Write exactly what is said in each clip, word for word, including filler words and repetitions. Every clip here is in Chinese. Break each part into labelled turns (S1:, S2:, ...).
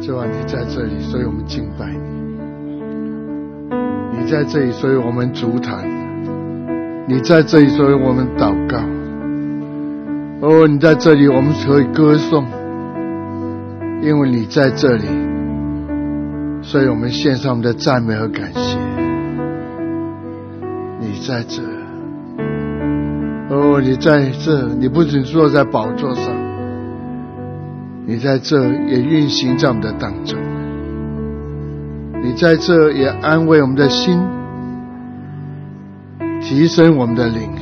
S1: 主啊，你在这里，所以我们敬拜你。你在这里，所以我们足坛。你在这里，所以我们祷告。哦，你在这里，我们可以歌颂，因为你在这里，所以我们献上我们的赞美和感谢。你在这，哦，你在这，你不仅坐在宝座上，你在这也运行在我们的当中。你在这也安慰我们的心，提升我们的灵。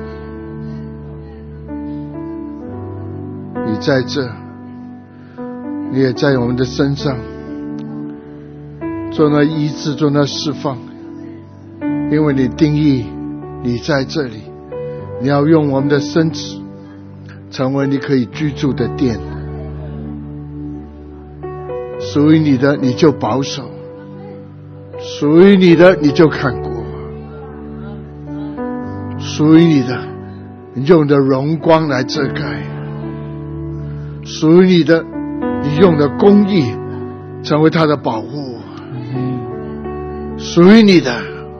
S1: 你在这，你也在我们的身上做那医治，做那释放，因为你定义你在这里，你要用我们的身子成为你可以居住的殿。属于你的你就保守，属于你的你就看过，属于你的你用你的荣光来遮盖，属于你的你用的公义成为他的保护，属于你的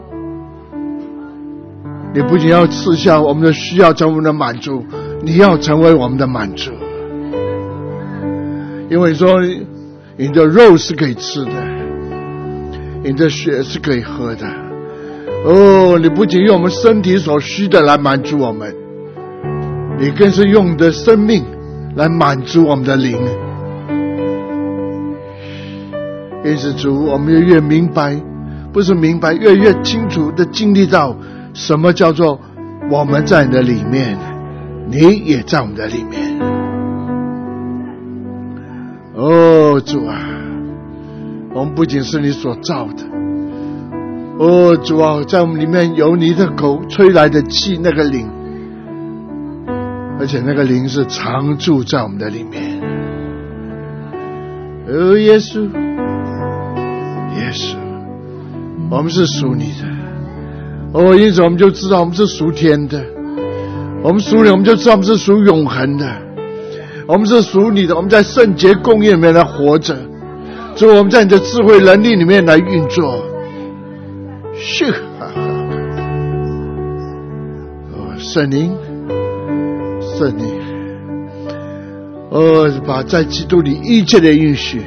S1: 你不仅要赐下我们的需要，成为我们的满足，你要成为我们的满足。因为说你的肉是可以吃的，你的血是可以喝的。哦，你不仅用我们身体所需的来满足我们，你更是用你的生命来满足我们的灵。因此主，我们越越明白，不是明白，越越清楚的经历到什么叫做我们在你的里面，你也在我们的里面。哦，主啊，我们不仅是你所造的，哦，主啊，在我们里面有你的口吹来的气，那个灵，而且那个灵是常住在我们的里面。哦，耶稣，耶稣，我们是属你的。哦，因此我们就知道我们是属天的，我们属你，我们就知道我们是属永恒的，我们是属你的，我们在圣洁公义里面来活着，所以我们在你的智慧能力里面来运作。是哈哈，哦，圣灵，圣灵，哦，把在基督里一切的应许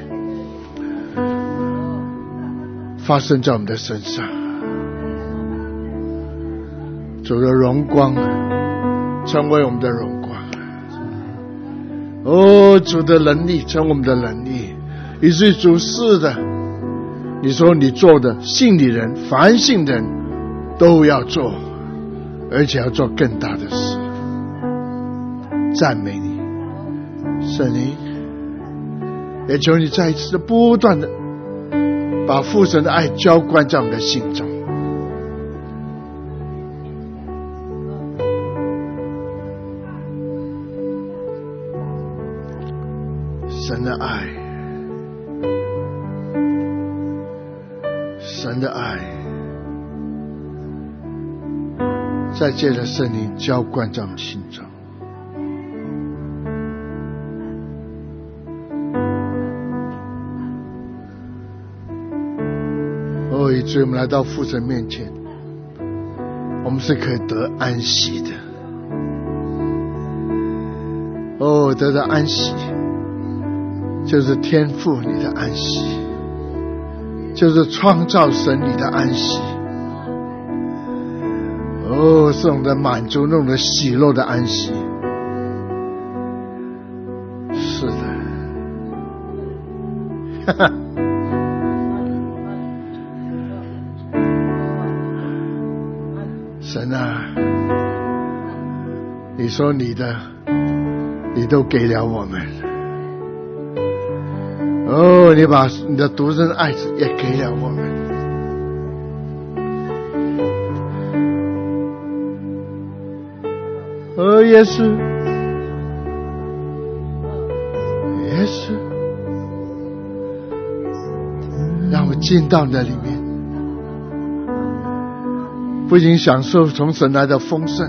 S1: 发生在我们的身上。主的荣光成为我们的荣光，哦，主的能力成为我们的能力，以至于主是的，你说你做的，信你人凡信人都要做，而且要做更大的事。赞美你，圣灵，也求你再一次的不断的把父神的爱浇灌在我们的心中。神的爱，神的爱，再借着圣灵浇灌在我们心中。哦，以至于我们来到父神面前，我们是可以得安息的。哦，得到安息，就是天父你的安息，就是创造神你的安息。哦，是我们的满足，那种的喜乐的安息。是的，哈哈。神啊，你说你的，你都给了我们。哦，你把你的独生爱子也给了我们。哦，耶稣，耶稣，让我进到你的里面，不仅享受从神来的丰盛，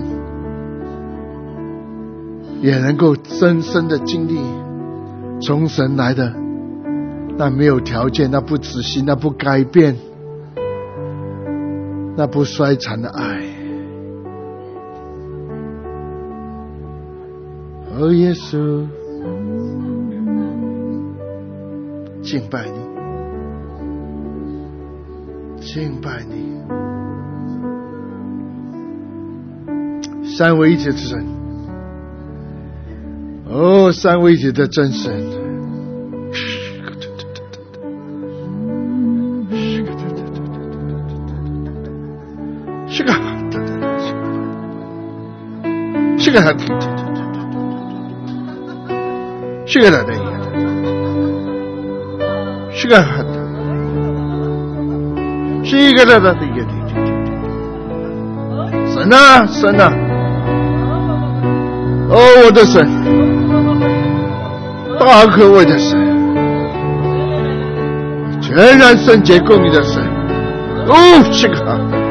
S1: 也能够深深的经历从神来的那没有条件，那不仔细，那不改变，那不衰残的爱。哦，耶稣，敬拜你，敬拜你，三位一体的神，哦，三位一体的真神。是个，是个，是个的，是个，是一个的的一个的。神啊，神啊！哦，我的神，大可畏的神，全然圣洁公义的神。哦，是个。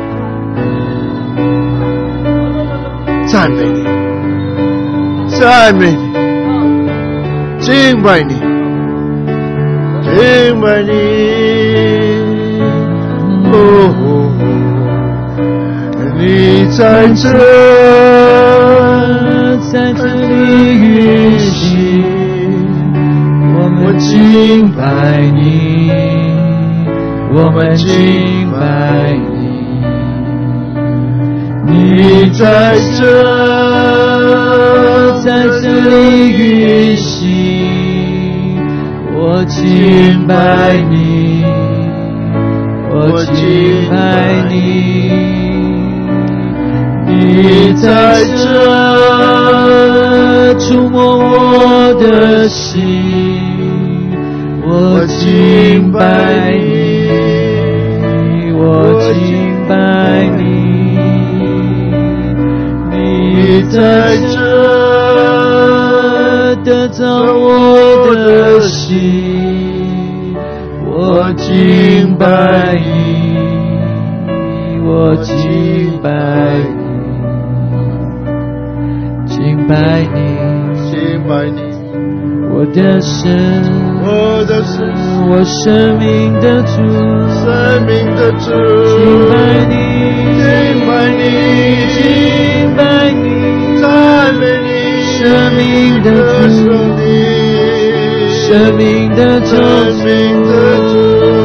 S1: 赞美你，赞美你，敬拜你，敬拜你，哦，你在这，
S2: 在这里运行，我们敬拜你，我们敬拜你。你在这，在这里运行，我敬拜你，我敬拜你。你在这，触摸我的心，我敬拜你，我敬拜你。你在这得着我的心，我敬拜你，我敬拜你，敬拜你，
S1: 敬拜你，
S2: 我的神，
S1: 我的神，
S2: 我生命的主，
S1: 生命的主，
S2: 敬拜你，
S1: 敬拜你，
S2: 敬拜你。
S1: 赞美你，
S2: 生命的主，生命的主，
S1: 生命的主，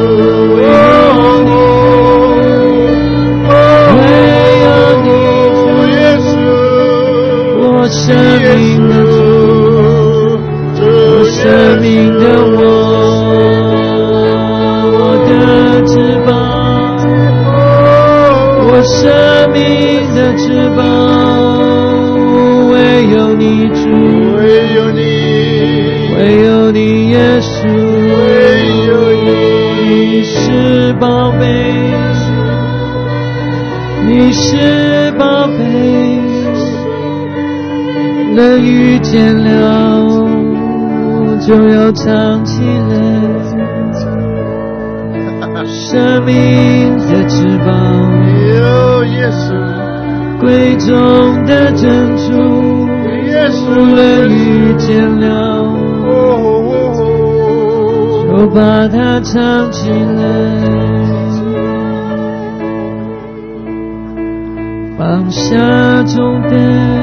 S2: 唯有你，
S1: 耶稣，
S2: 我生命的主，我生命的我，我的翅膀，我生命的翅膀。唯有你主，
S1: 唯有你，
S2: 唯有你耶稣，
S1: 唯有你，
S2: 你是宝贝，你是宝贝，人遇见了就要唱起来，生命的翅膀，
S1: 有耶稣，
S2: 贵重的珍珠。人遇见了，就把它唱起来，放下重担，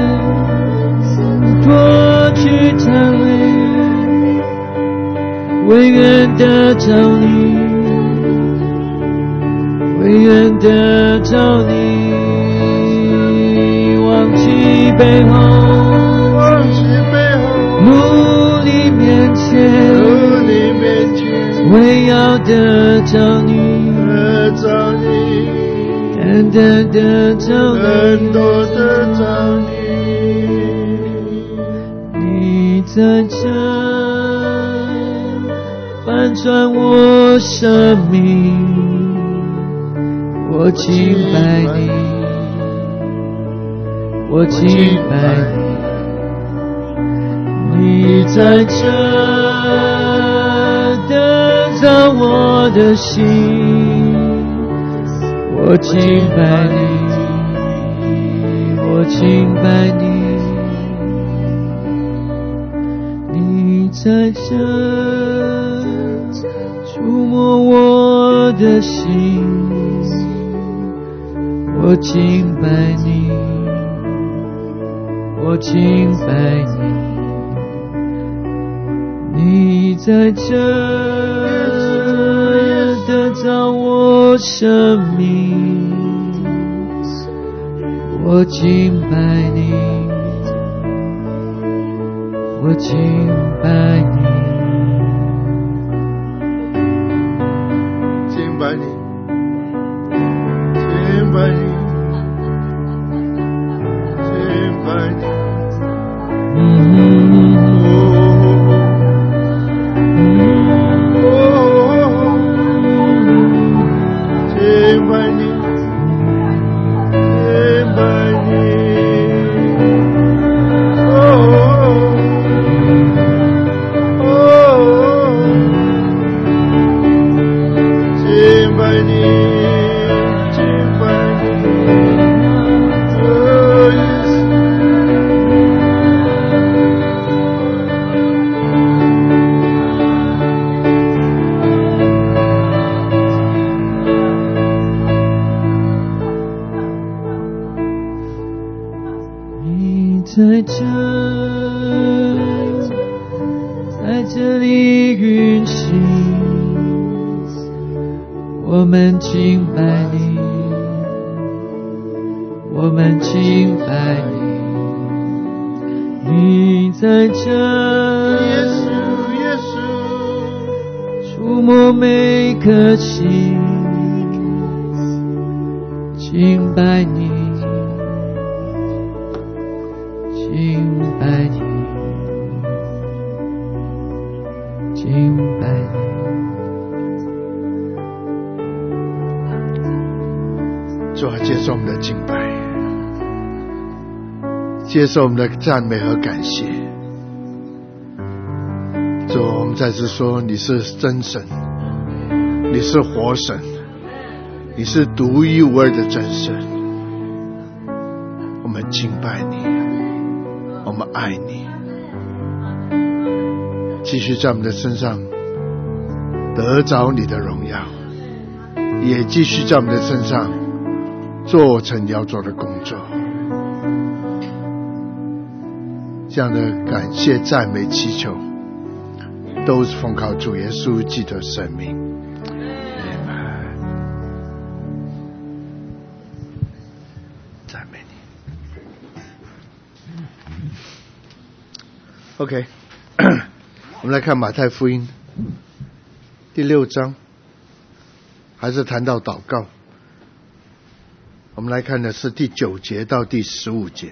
S2: 脱去贪恋，唯愿得着你，唯愿得着你，忘记背后。努力面前，
S1: 努力面前，
S2: 唯要得着你，
S1: 得着你，
S2: 单单得着你，
S1: 更多得着你。
S2: 你在这翻转我生命，我敬拜你，我敬拜你。你在这得着我的心，我敬拜你，我敬拜你。你在这触摸我的心，我敬拜你，我敬拜你，你在这得着我生命，我敬拜你，我敬拜你，
S1: 敬拜你，敬拜你，敬拜你，
S2: 嗯
S1: 敬拜你，敬拜你，敬拜你，敬拜你，哦，耶稣。
S2: 你在这，在这里运行，我们敬拜你，我们敬拜你，你在这，
S1: 耶稣，耶稣，
S2: 触摸每颗心，敬拜你，敬拜你，敬拜你。
S1: 主啊，接受我们的敬拜，接受我们的赞美和感谢。主，我们再次说，你是真神，你是活神，你是独一无二的真神。我们敬拜你，我们爱你，继续在我们的身上得着你的荣耀，也继续在我们的身上做成要做的工作。这样的感谢、赞美、祈求，都是奉靠主耶稣基督的生命。赞美你。OK， 我们来看马太福音第六章，还是谈到祷告。我们来看的是第九节到第十五节。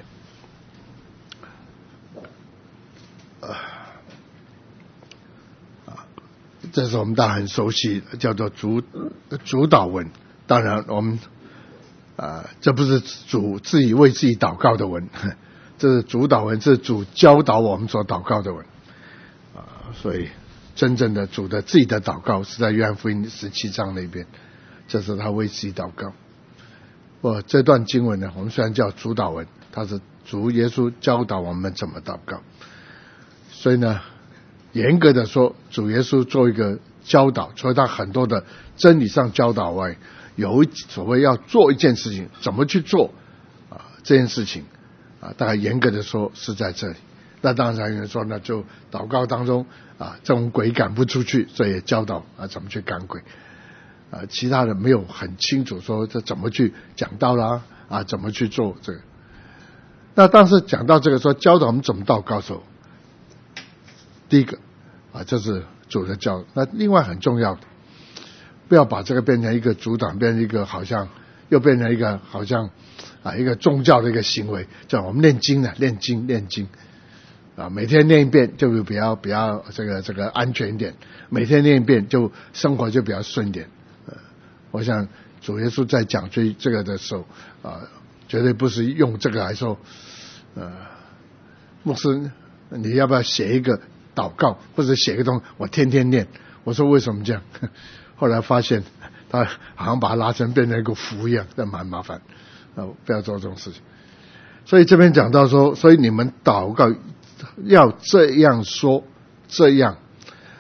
S1: 这是我们大家很熟悉，叫做主主祷文。当然，我们啊、呃，这不是主自己为自己祷告的文，这是主祷文，这是主教导我们所祷告的文啊、呃。所以，真正的主的自己的祷告是在约翰福音十七章那边，这是他为自己祷告。我这段经文呢，我们虽然叫主祷文，它是主耶稣教导我们怎么祷告。所以呢，严格的说，主耶稣做一个教导，除了他很多的真理上教导外，有所谓要做一件事情，怎么去做啊？这件事情啊，大概严格的说是在这里。那当然有人说呢，就祷告当中啊，这种鬼赶不出去，所以也教导啊怎么去赶鬼。啊，其他的没有很清楚说这怎么去讲道啦，啊，怎么去做这个。那当时讲到这个说教导我们怎么祷告的时候，第一个啊，这是主的教。那另外很重要的，不要把这个变成一个主导，变成一个好像又变成一个好像啊一个宗教的一个行为，叫我们念经呢，念经念经啊，每天念一遍就比较比较这个这个安全一点，每天念一遍就生活就比较顺一点。呃，我想主耶稣在讲这这个的时候啊，绝对不是用这个来说，呃，牧师你要不要写一个祷告，或者写个东西我天天念？我说为什么这样？后来发现他好像把它拉成变成一个符一样，那蛮麻烦啊，不要做这种事情。所以这边讲到说，所以你们祷告要这样说，这样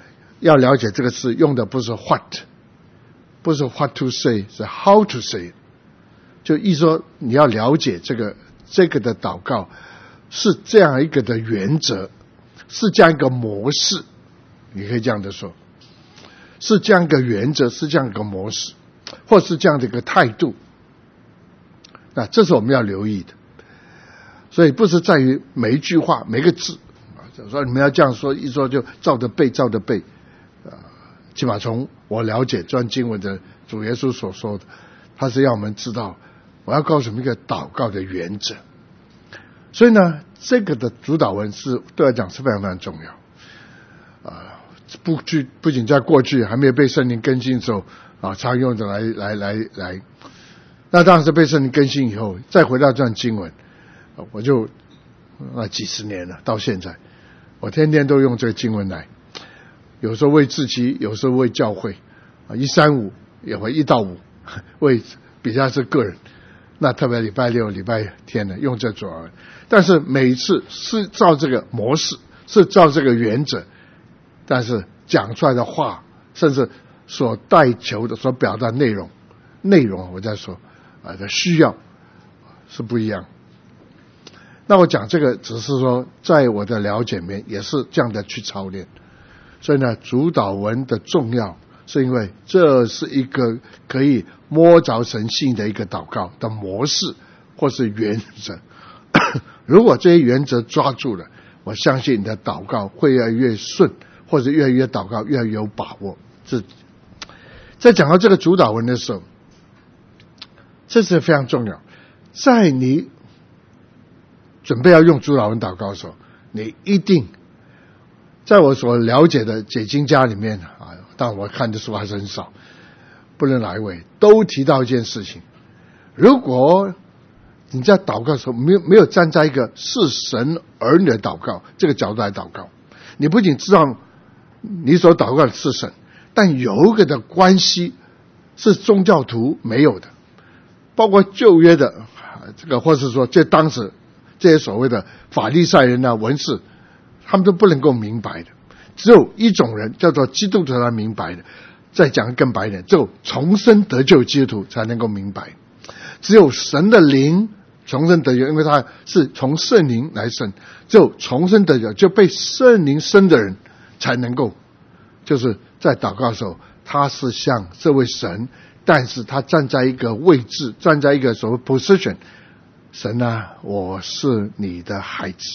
S1: 要了解这个词用的不是 what， 不是 what to say， 是 how to say。就意思说你要了解这个这个的祷告是这样一个的原则，是这样一个模式，你可以这样的说，是这样一个原则，是这样一个模式，或是这样的一个态度。那这是我们要留意的。所以不是在于每一句话每个字，说你们要这样说，一说就照着背照着背。起码从我了解这段经文的主耶稣所说的，他是要我们知道，我要告诉我们一个祷告的原则。所以呢，这个的主导文是对我来讲是非常非常重要。啊，不去不仅在过去还没有被圣灵更新的时候啊，常用的来来来来，那当然是被圣灵更新以后，再回到这段经文，我就啊几十年了，到现在，我天天都用这个经文来。有时候为自己，有时候为教会，啊，一三五也会一到五，为比较是个人。那特别礼拜六、礼拜天呢，用这主要，但是每一次是照这个模式，是照这个原则，但是讲出来的话，甚至所带求的、所表达内容，内容我在说啊的需要是不一样。那我讲这个只是说，在我的了解里面也是这样的去操练。所以呢，主导文的重要是因为这是一个可以摸着神性的一个祷告的模式或是原则。如果这些原则抓住了，我相信你的祷告会越来越顺，或者越来越祷告越来越有把握。这在讲到这个主导文的时候，这是非常重要。在你准备要用主导文祷告的时候，你一定在我所了解的解经家里面啊，当然我看的书还是很少，不论哪一位都提到一件事情：如果你在祷告的时候没有没有站在一个是神儿女的祷告这个角度来祷告，你不仅知道你所祷告的是神，但有一个的关系是宗教徒没有的，包括旧约的这个，或是说这当时这些所谓的法利赛人啊、文士，他们都不能够明白的。只有一种人叫做基督徒才明白的。再讲更白一点，只有重生得救基督徒才能够明白。只有神的灵重生得救，因为他是从圣灵来生，只有重生得救就被圣灵生的人才能够，就是在祷告的时候他是像这位神，但是他站在一个位置，站在一个所谓 position， 神啊，我是你的孩子，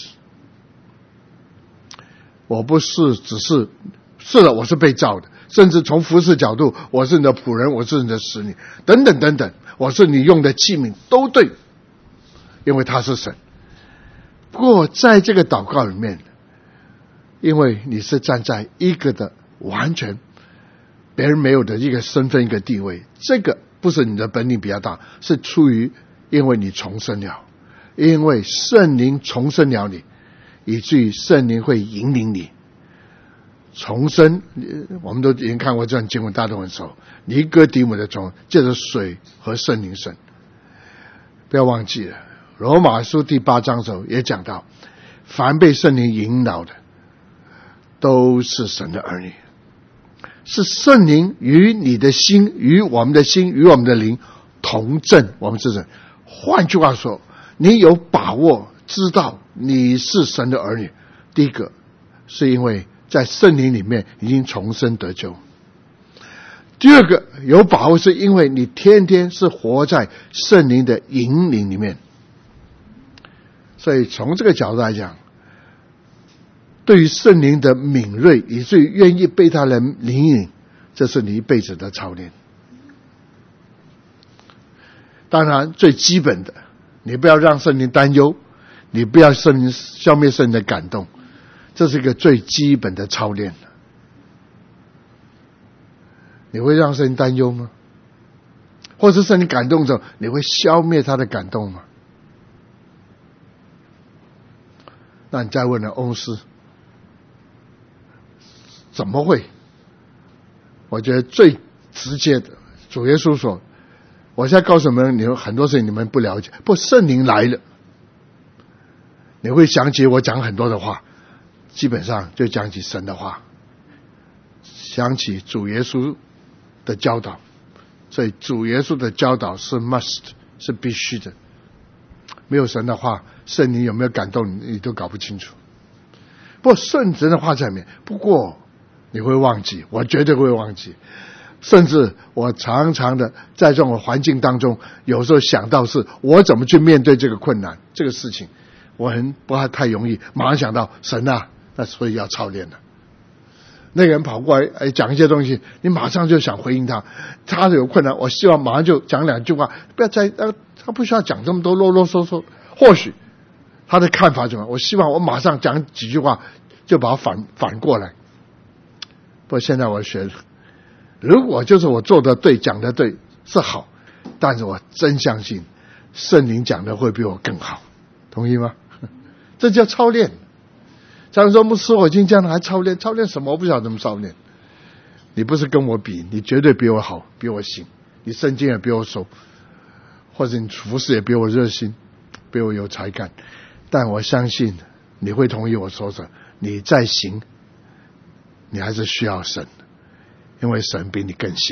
S1: 我不是只是是的，我是被造的，甚至从服事角度，我是你的仆人，我是你的使女，等等等等，我是你用的器皿，都对，因为他是神。不过在这个祷告里面，因为你是站在一个的完全别人没有的一个身份一个地位，这个不是你的本领比较大，是出于因为你重生了，因为圣灵重生了你，以至于圣灵会引领你重生。我们都已经看过这段经文，大家都很熟，尼哥底母的重借着水和圣灵生。不要忘记了罗马书第八章的时候也讲到，凡被圣灵引导的都是神的儿女，是圣灵与你的心，与我们的心，与我们的灵同证，我们是神。换句话说，你有把握知道你是神的儿女，第一个是因为在圣灵里面已经重生得救，第二个有把握是因为你天天是活在圣灵的引领里面。所以从这个角度来讲，对于圣灵的敏锐，以至于愿意被他人领引，这是你一辈子的操练。当然最基本的，你不要让圣灵担忧，你不要圣灵消灭圣灵的感动，这是一个最基本的操练。你会让圣灵担忧吗？或是圣灵感动的时候，你会消灭他的感动吗？那你再问了欧斯，怎么会？我觉得最直接的，主耶稣说，我现在告诉你们，你们很多事情你们不了解，不，圣灵来了，你会想起我讲很多的话，基本上就讲起神的话， 想起主耶稣的教导，所以主耶稣的教导是 must， 是必须的。没有神的话，圣灵有没有感动你，你都搞不清楚。不过圣神的话在里面，不过你会忘记，我绝对会忘记。甚至我常常的在这种环境当中，有时候想到是我怎么去面对这个困难，这个事情我很不太容易马上想到神啊，那所以要操练了。那个人跑过来哎讲一些东西，你马上就想回应他，他有困难，我希望马上就讲两句话，不要再呃他不需要讲这么多啰啰嗦嗦，或许他的看法怎么样，我希望我马上讲几句话就把它反反过来。不过现在我学了，如果就是我做的对，讲的对是好，但是我真相信圣灵讲的会比我更好，同意吗？这叫操练。常说牧师我已经这样了还操练，操练什么？我不晓得怎么操练。你不是跟我比，你绝对比我好，比我行，你圣经也比我熟，或者你服事也比我热心，比我有才干。但我相信你会同意我说的，你再行你还是需要神，因为神比你更行。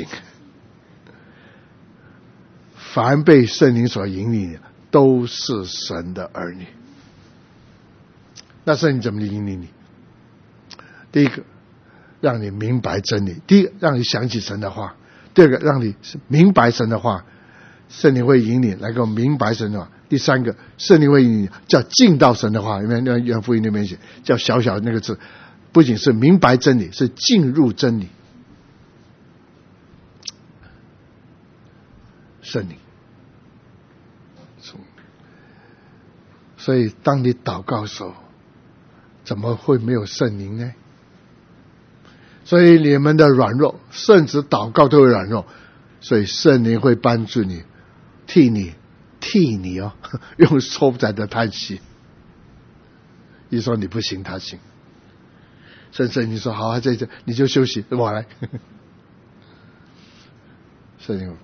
S1: 凡被圣灵所引领的都是神的儿女。那圣灵怎么引领你？第一个让你明白真理，第一个让你想起神的话，第二个让你明白神的话，圣灵会引领来给我明白神的话。第三个圣灵会引领叫进到神的话，因为那约翰福音那边写叫小小那个字，不仅是明白真理，是进入真理。圣灵，所以当你祷告的时候，怎么会没有圣灵呢？所以你们的软弱，甚至祷告都会软弱，所以圣灵会帮助你，替你替你哦，用收窄的叹息。一说你不行，他行。甚至你说好，这这你就休息，我来。圣灵，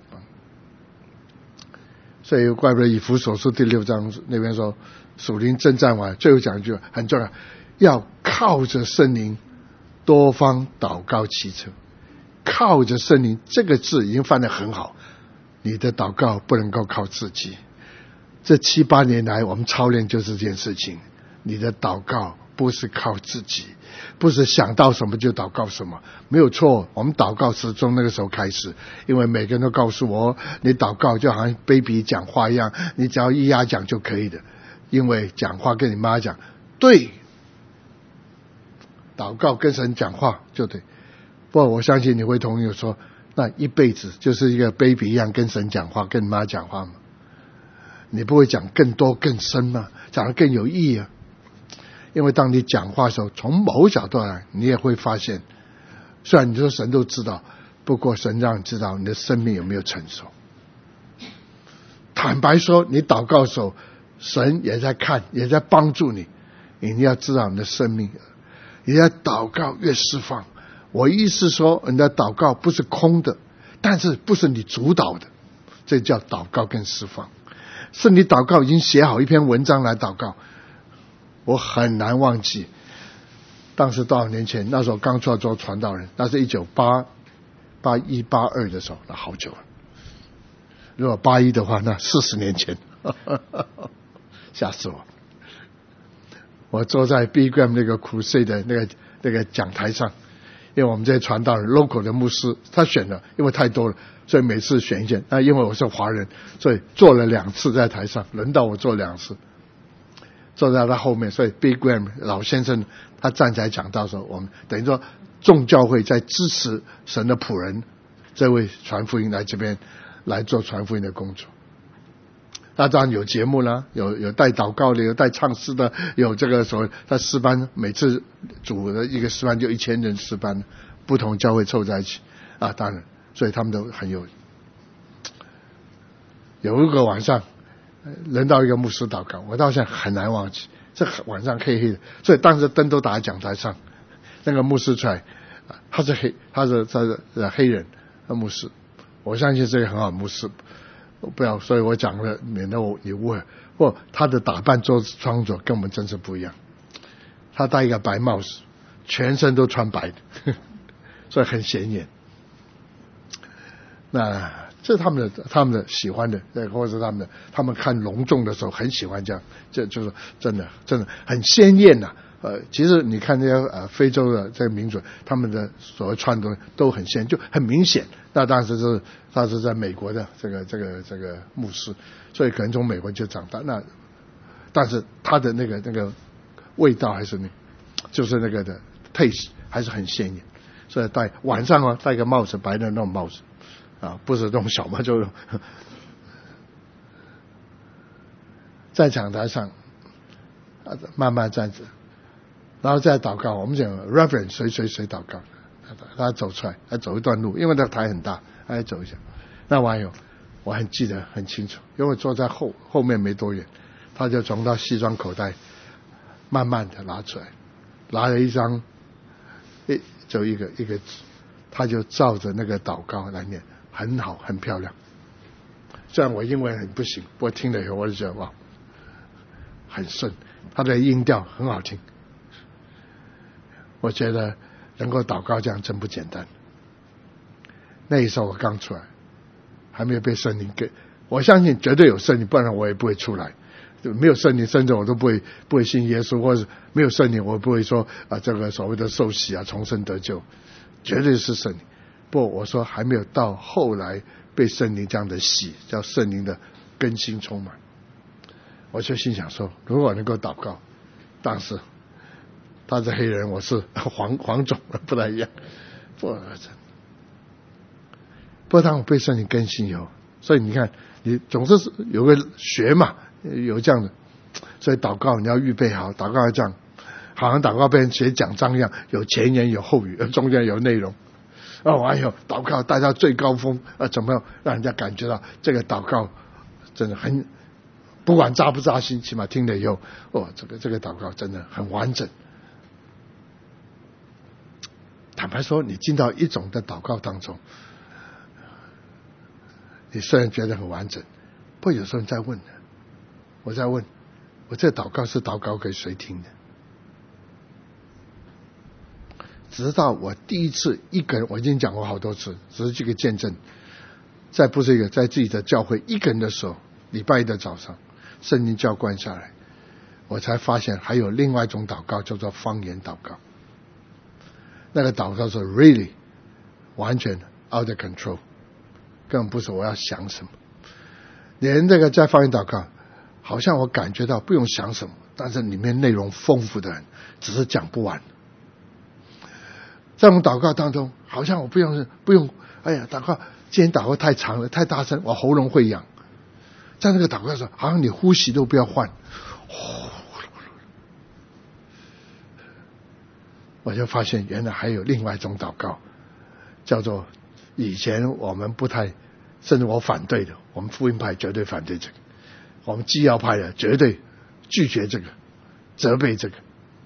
S1: 所以怪不得以弗所书第六章那边说，属灵征战完，最后讲一句很重要，要靠着圣灵多方祷告祈求。靠着圣灵这个字已经翻得很好，你的祷告不能够靠自己。这七八年来我们操练就是这件事情，你的祷告不是靠自己，不是想到什么就祷告什么，没有错。我们祷告是从那个时候开始，因为每个人都告诉我，你祷告就好像 baby 讲话一样，你只要咿呀讲就可以的。因为讲话跟你妈讲对，祷告跟神讲话就对。不过我相信你会同意说，那一辈子就是一个 baby 一样跟神讲话，跟你妈讲话吗？你不会讲更多更深吗？讲得更有意义啊。因为当你讲话的时候，从某角度来你也会发现，虽然你说神都知道，不过神让你知道你的生命有没有成熟。坦白说，你祷告的时候神也在看，也在帮助你。你要知道你的生命，你要祷告越释放。我意思说，你的祷告不是空的，但是不是你主导的，这叫祷告跟释放。是你祷告已经写好一篇文章来祷告。我很难忘记当时多少年前，那时候刚出来做传道人，那是一九八八一八二的时候，那好久了。如果八一的话，那四十年前，吓死我！我坐在 B G M 那个 crusade 的那个那个讲台上，因为我们这些传道人 local 的牧师他选了，因为太多了，所以每次选一件。那因为我是华人，所以坐了两次在台上，轮到我坐两次。坐在他后面，所以 Big Graham 老先生他站起来讲道的时候，我们等于说众教会在支持神的仆人这位传福音来这边来做传福音的工作。那当然有节目啦，有有带祷告的，有带唱诗的，有这个所谓他诗班，每次组的一个诗班就一千人诗班，不同教会凑在一起啊，当然，所以他们都很有。有一个晚上轮到一个牧师祷告，我到现在很难忘记，这晚上黑黑的，所以当时灯都打在讲台上，那个牧师出来，他是黑，他是他是黑人的牧师，我相信这个很好的牧师，不要，所以我讲了，免得我你误会。或他的打扮做穿着跟我们真是不一样，他戴一个白帽子，全身都穿白的， 所以很显眼。那这是他们的他们的喜欢的，或者是他们的他们看隆重的时候很喜欢这样，这就是真的真的很鲜艳呐、啊。呃，其实你看这些呃非洲的这个民族，他们的所谓穿的都很鲜，就很明显。那当时是他是在美国的这个这个这个牧师，所以可能从美国就长大。那但是他的那个那个味道还是那，就是那个的 taste 还是很鲜艳。所以戴晚上啊戴个帽子，白的那种帽子啊，不是这种小帽，就在讲台上啊慢慢站着。然后再祷告，我们讲 reverend 谁谁谁祷告，他走出来，他走一段路，因为那台很大，他走一下。那网友我很记得很清楚，因为坐在后后面没多远，他就从他西装口袋慢慢的拿出来，拿了一张一就一个一个纸，他就照着那个祷告来念，很好很漂亮。虽然我英文很不行，不过听了以后我就觉得哇，很顺，他的音调很好听。我觉得能够祷告这样真不简单。那一时候我刚出来，还没有被圣灵给，我相信绝对有圣灵，不然我也不会出来。没有圣灵，甚至我都不会不会信耶稣，或者没有圣灵，我不会说啊这个所谓的受洗啊、重生得救，绝对是圣灵。不，我说还没有到后来被圣灵这样的洗，叫圣灵的更新充满。我就心想说，如果能够祷告，当时。他是黑人，我是黄黄种，不太一样。不，不过当我被圣灵更新以后，所以你看，你总是有个学嘛，有这样的，所以祷告你要预备好，祷告要这样，好像祷告被人写讲章一样，有前言有后语，中间有内容。哦，还有祷告带到最高峰，啊，怎么样让人家感觉到这个祷告真的很，不管扎不扎心，起码听了以后，哦，这个这个祷告真的很完整。坦白说，你进到一种的祷告当中，你虽然觉得很完整，不过有时候你在问，我在问，我这祷告是祷告给谁听的？直到我第一次一个人，我已经讲过好多次，只是这个见证，在不是一个在自己的教会一个人的时候，礼拜一的早上，圣灵浇灌下来，我才发现还有另外一种祷告，叫做方言祷告。那个祷告是 really 完全 out of control， 根本不是我要想什么。连这个在方言祷告，好像我感觉到不用想什么，但是里面内容丰富的很，只是讲不完。在我们祷告当中，好像我不用不用，哎呀，祷告今天祷告太长了，太大声，我喉咙会痒。在那个祷告的时候，好像你呼吸都不要换。我就发现原来还有另外一种祷告，叫做以前我们不太，甚至我反对的，我们福音派绝对反对这个，我们基要派的绝对拒绝这个，责备这个。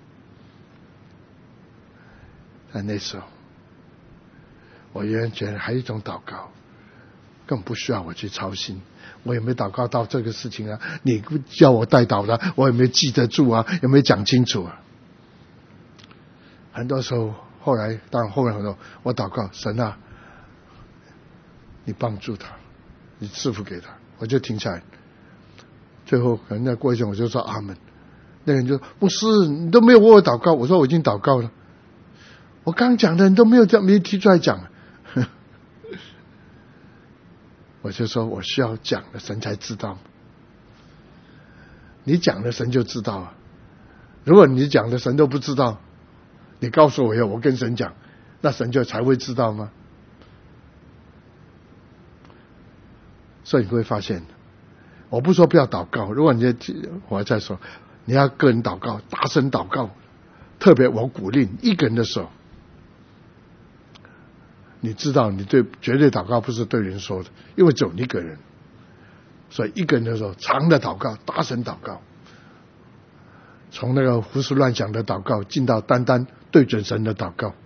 S1: 但那时候我原来觉得还有一种祷告根本不需要我去操心，我有没有祷告到这个事情啊？你叫我带祷的，我有没有记得住啊？有没有讲清楚啊？很多时候后来当然后面很多我祷告，神啊你帮助他，你赐福给他，我就停下来。最后可能再过一阵我就说阿们，那个人就不是你都没有为我祷告，我说我已经祷告了，我刚讲的你都没有讲，没提出来讲。我就说我需要讲了神才知道，你讲了神就知道啊。如果你讲的神都不知道，你告诉我以后我跟神讲，那神就才会知道吗？所以你会发现，我不说不要祷告，如果你我再说你要个人祷告，大声祷告，特别我鼓励一个人的时候，你知道你对绝对祷告不是对人说的，因为只有一个人，所以一个人的时候长的祷告，大声祷告，从那个胡思乱想的祷告进到单单对准神的祷告，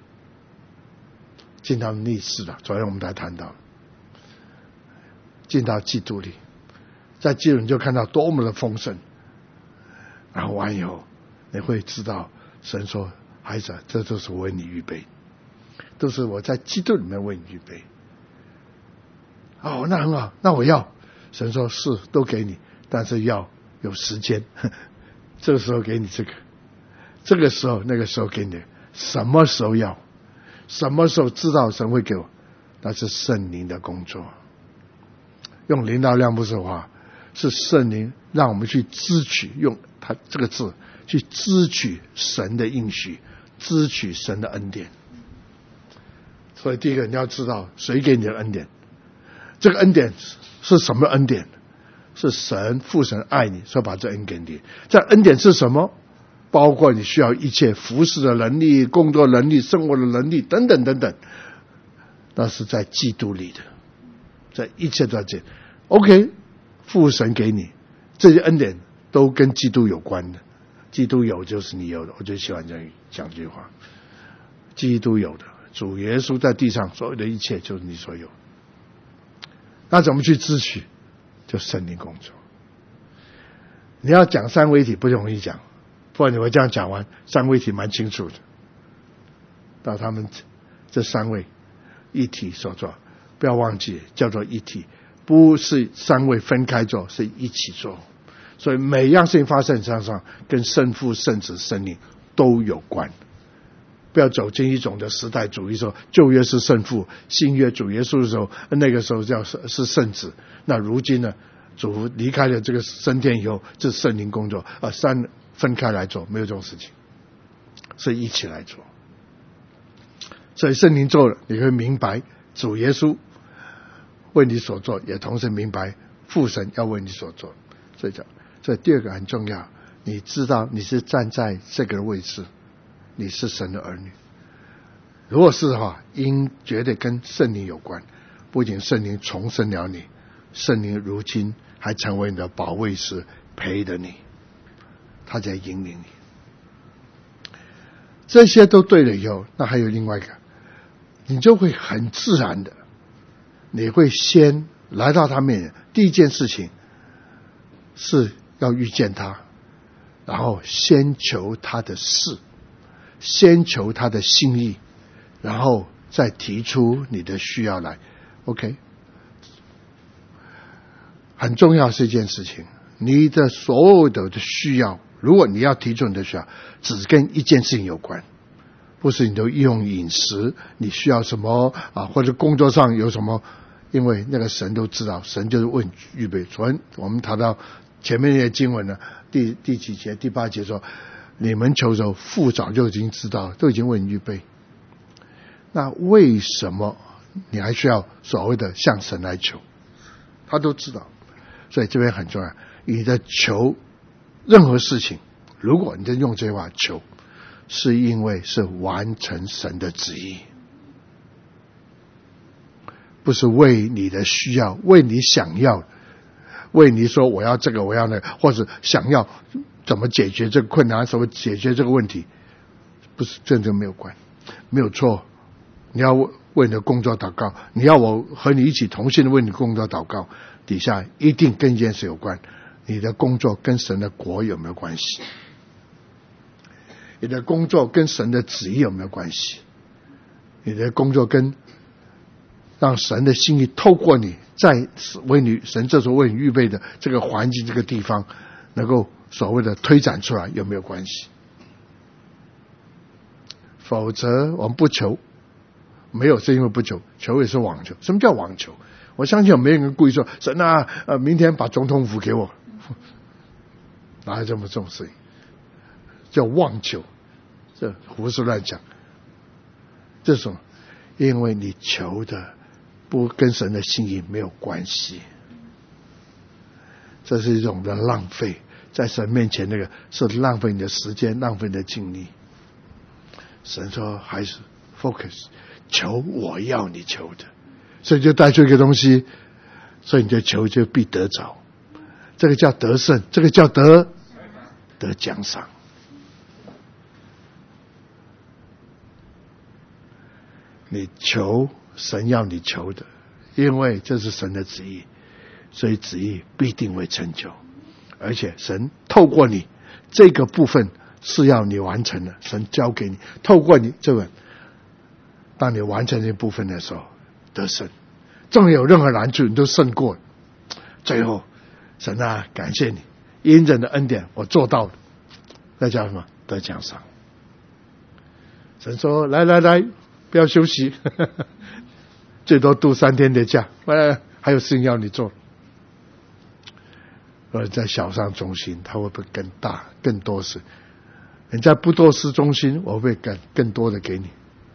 S1: 进到逆世了。昨天我们才谈到，进到基督里，在基督你就看到多么的丰盛，然后完以后你会知道神说孩子，这就是我为你预备。 都是我在基督里面为你预备。哦，那很好，那我要。神说是都给你，但是要有时间，这个时候给你这个，这个时候那个时候给你，什么时候要，什么时候知道神会给我，那是圣灵的工作。用林道亮不是话，是圣灵让我们去支取，用他这个字去支取神的应许，支取神的恩典。所以第一个你要知道谁给你的恩典，这个恩典是什么恩典？是神父神爱你，所以把这恩给你。这恩典是什么？包括你需要一切服侍的能力、工作能力、生活的能力等等等等，那是在基督里的，在一切都在这 OK， 父神给你这些恩典都跟基督有关的，基督有就是你有的。我就喜欢这样讲这句话，基督有的，主耶稣在地上所有的一切就是你所有。那怎么去支取？就圣灵工作。你要讲三位一体不容易讲，不然你会这样讲完，三位一体蛮清楚的。到他们这三位一体所做，不要忘记叫做一体，不是三位分开做，是一起做。所以每样事情发生上上跟圣父、圣子、圣灵都有关。不要走进一种的时代主义，说旧约是圣父，新约主耶稣的时候，那个时候叫是圣子。那如今呢，主离开了这个升天以后，这是圣灵工作啊，三分开来做，没有这种事情，是一起来做。所以圣灵做了，你会明白主耶稣为你所做，也同时明白父神要为你所做。所以讲，所以第二个很重要，你知道你是站在这个位置，你是神的儿女。如果是的话，应绝对跟圣灵有关。不仅圣灵重生了你，圣灵如今还成为你的保惠师，陪着你，他在引领你。这些都对了以后，那还有另外一个，你就会很自然的，你会先来到他面前，第一件事情是要遇见他，然后先求他的事，先求他的心意，然后再提出你的需要来。 OK， 很重要是一件事情，你的所有的需要，如果你要提出你的需要，只跟一件事情有关，不是你都用饮食，你需要什么啊，或者工作上有什么，因为那个神都知道，神就是问预备。昨天我们谈到前面那些经文呢，第第几节第八节说，你们求的时候父早就已经知道，都已经为你预备。那为什么你还需要所谓的向神来求？他都知道。所以这边很重要，你的求任何事情，如果你在用这句话求，是因为是完成神的旨意，不是为你的需要，为你想要，为你说我要这个我要那个，或者想要怎么解决这个困难，怎么解决这个问题，不是，这就没有关，没有错。你要为你的工作祷告，你要我和你一起同心的为你工作祷告，底下一定跟一件事有关，你的工作跟神的国有没有关系？你的工作跟神的旨意有没有关系？你的工作跟让神的心意透过你，在为你神这时候为你预备的这个环境这个地方，能够所谓的推展出来有没有关系？否则我们不求，没有是因为不求，求也是妄求。什么叫妄求？我相信有没有人故意说神啊，呃，明天把总统府给我，哪有这么重视？叫妄求，这胡思乱想。这种，因为你求的不跟神的心意没有关系，这是一种的浪费，在神面前那个是浪费你的时间，浪费你的精力。神说还是 focus， 求我要你求的，所以就带出一个东西，所以你就求就必得着，这个叫得胜，这个叫得得奖赏。你求神要你求的，因为这是神的旨意，所以旨意必定会成就，而且神透过你这个部分是要你完成的，神交给你，透过你这个， 当你完成这部分的时候，得胜。纵有任何难处，你都胜过。最后，神啊，感谢你，因着你的恩典，我做到了。那叫什么？得奖赏。神说：“来来来，不要休息，最多度三天的假，哎，还有事情要你做。”而在小上中心，他会不会更大、更多事？你在布多斯中心，我会更更多的给你。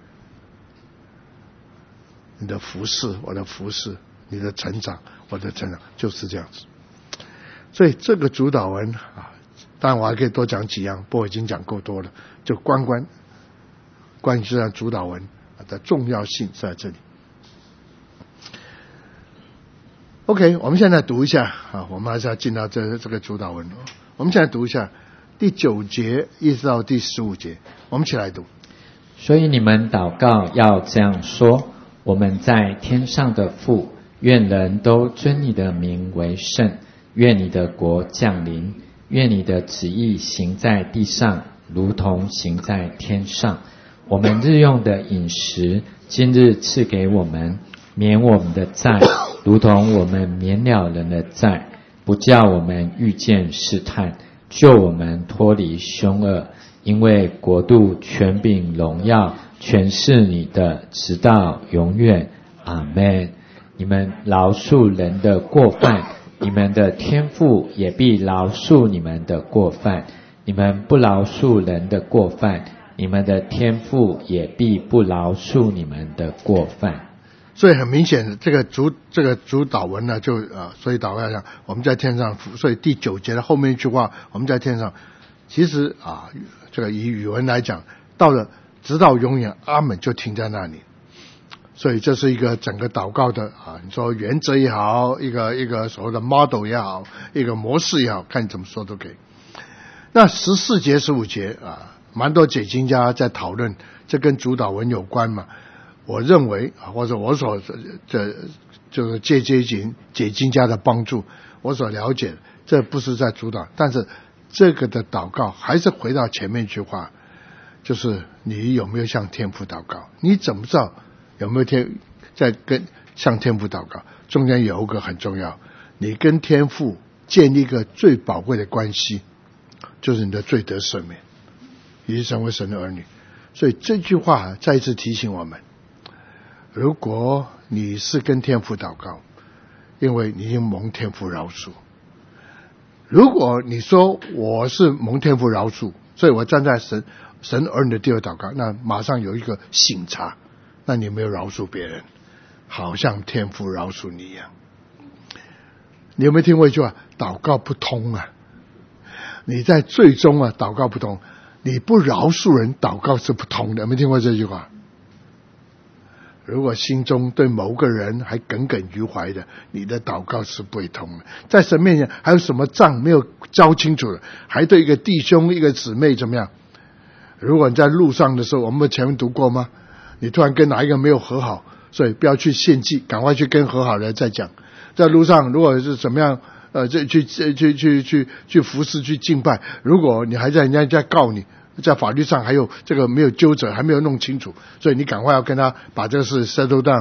S1: 你的服侍，我的服侍；你的成长，我的成长，就是这样子。所以这个主导文啊，当然我还可以多讲几样，不过已经讲够多了。就关关关于这样主导文的重要性在这里。OK， 我们现在读一下啊，我们还是要进到这这个主导文。我们现在读一下第九节一直到第十五节，我们一起来读。
S3: 所以你们祷告要这样说：我们在天上的父，愿人都尊你的名为圣，愿你的国降临，愿你的旨意行在地上，如同行在天上。我们日用的饮食，今日赐给我们，免我们的债，如同我们免了人的债，不叫我们遇见试探，救我们脱离凶恶。因为国度、权柄、荣耀，全是你的，直到永远。阿们。你们饶恕人的过犯，你们的天父也必饶恕你们的过犯；你们不饶恕人的过犯，你们的天父也必不饶恕你们的过犯。
S1: 所以很明显的，这个主这个主导文呢，就呃，所以祷告讲我们在天上，所以第九节的后面一句话，我们在天上，其实啊，这个以语文来讲，到了直到永远，阿们就停在那里。所以这是一个整个祷告的啊，你说原则也好，一个一个所谓的 model 也好，一个模式也好，看你怎么说都可以。那十四节、十五节啊，蛮多解经家在讨论，这跟主导文有关嘛？我认为啊，或者我所这就是借解经解经家的帮助，我所了解，这不是在主导，但是这个的祷告还是回到前面一句话，就是你有没有向天父祷告？你怎么知道有没有天在跟向天父祷告？中间有一个很重要，你跟天父建立一个最宝贵的关系，就是你的罪得赦免，你是成为神的儿女。所以这句话再一次提醒我们，如果你是跟天父祷告，因为你已经蒙天父饶恕。如果你说我是蒙天父饶恕，所以我站在神神儿女的地位祷告，那马上有一个省察，那你没有饶恕别人，好像天父饶恕你一样。你有没有听过一句话？祷告不通啊！你在最终啊，祷告不通，你不饶恕人，祷告是不通的。有没有听过这句话？如果心中对某个人还耿耿于怀的，你的祷告是不会通的。在神面前还有什么账没有交清楚的，还对一个弟兄一个姊妹怎么样？如果你在路上的时候，我们前面读过吗？你突然跟哪一个没有和好，所以不要去献祭，赶快去跟和好的人再讲。在路上如果是怎么样呃去去去去去去服侍去敬拜，如果你还在人家在告你，在法律上还有这个没有纠责，还没有弄清楚，所以你赶快要跟他把这个事 settle down。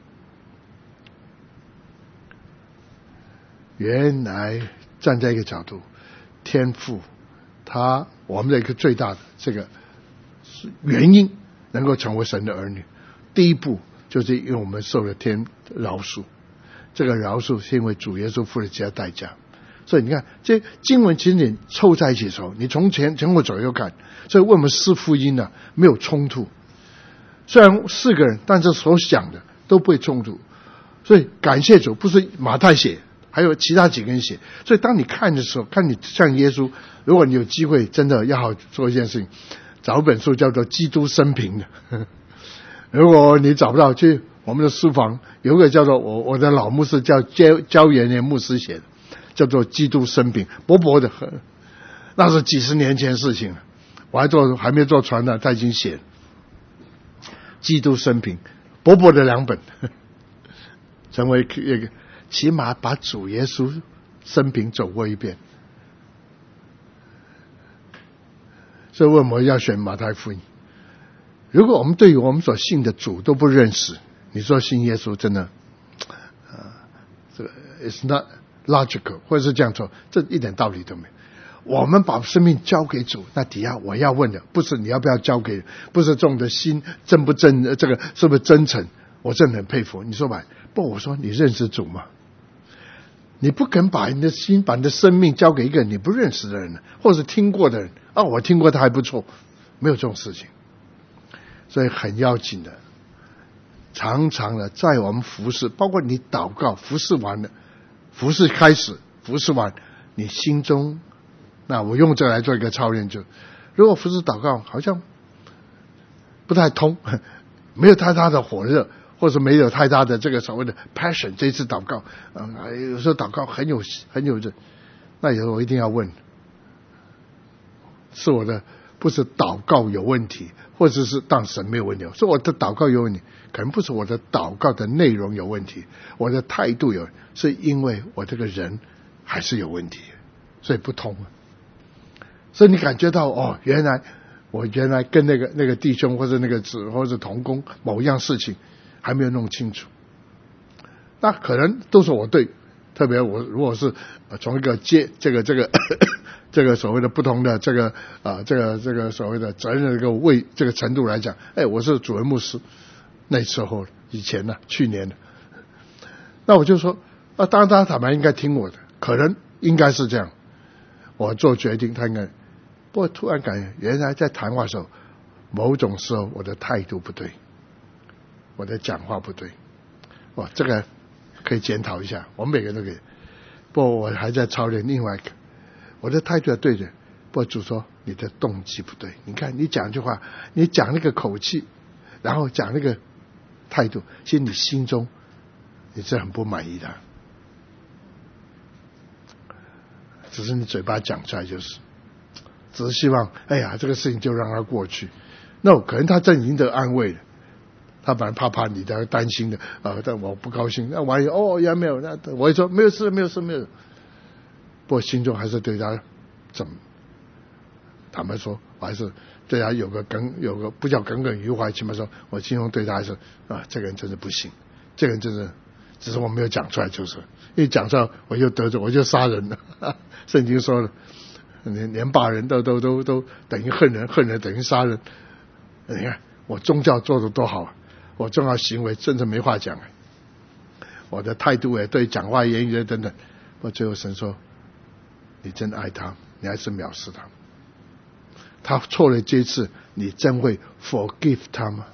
S1: 原来站在一个角度，天父他我们的一个最大的这个原因能够成为神的儿女，第一步就是因为我们受了天饶恕，这个饶恕是因为主耶稣付了这些代价。所以你看这经文其实你凑在一起的时候，你从前前后左右看，所以为我们四福音呢没有冲突，虽然四个人但是所想的都不会冲突。所以感谢主，不是马太写，还有其他几个人写。所以当你看的时候，看你像耶稣，如果你有机会真的要好做一件事情，找一本书叫做《基督生平》的。如果你找不到，去我们的书房有一个叫做我我的老牧师叫焦焦元年牧师写的，叫做《基督生平》，薄薄的，那是几十年前的事情了。我还做还没做传呢，他已经写了《基督生平》，薄薄的两本，成为一个起码把主耶稣生平走过一遍。所以为什么要选马太福音？ 如果我们对于我们所信的主都不认识，你说信耶稣真的，呃，这个 it's not logical， 或者是这样说，这一点道理都没有。我们把生命交给主，那底下我要问的不是你要不要交给，不是这种的心真不真，这个是不是真诚？我真的很佩服。你说吧，不，我说你认识主吗？你不肯把你的心、把你的生命交给一个你不认识的人，或者听过的人啊，我听过他还不错，没有这种事情。所以很要紧的，常常的在我们服侍，包括你祷告服侍完了，服侍开始服侍完，你心中，那我用这来做一个操练，就如果服侍祷告好像不太通，没有太大的火热，或者没有太大的这个所谓的 passion， 这一次祷告，嗯，有时候祷告很有很有这，那有时候我一定要问，是我的不是祷告有问题，或者是当神没有问题，是我的祷告有问题，可能不是我的祷告的内容有问题，我的态度有，是因为我这个人还是有问题，所以不通啊。所以你感觉到哦，原来我原来跟那个那个弟兄或者那个子或者同工某一样事情还没有弄清楚，那可能都是我对，特别我如果是从一个接这个这个这个所谓的不同的这个啊、呃、这个这个所谓的责任的这个位这个程度来讲，哎，我是主任牧师，那时候以前呢、啊，去年的，那我就说啊，当然大家坦白应该听我的，可能应该是这样，我做决定，他应该。不过突然感觉，原来在谈话的时候，某种时候我的态度不对，我的讲话不对，哇，这个可以检讨一下，我们每个人都可以。不过我还在操练另外一个，我的态度要对的。不过主说你的动机不对，你看你讲一句话，你讲那个口气，然后讲那个态度，其实你心中你是很不满意的，只是你嘴巴讲出来就是。只是希望，哎呀，这个事情就让它过去。那可能他正已经得安慰了，他本来怕怕你的担心的，呃，但我不高兴。那万一哦，原来没有，那我会说没有事，没有事，没有事。不过心中还是对他怎么坦白说，我还是对他有个耿，有个不叫耿耿于怀，起码说我心中对他还是啊，这个人真是不行，这个人真是，只是我没有讲出来，就是一讲出来我就得罪，我就杀人了。圣经说了。连连把人都都都都等于恨人，恨人等于杀人。你看我宗教做得多好，我宗教行为真的没话讲，我的态度也对，讲话言语等等。我最后神说，你真爱他，你还是藐视他。他错了这次，你真会 forgive 他吗？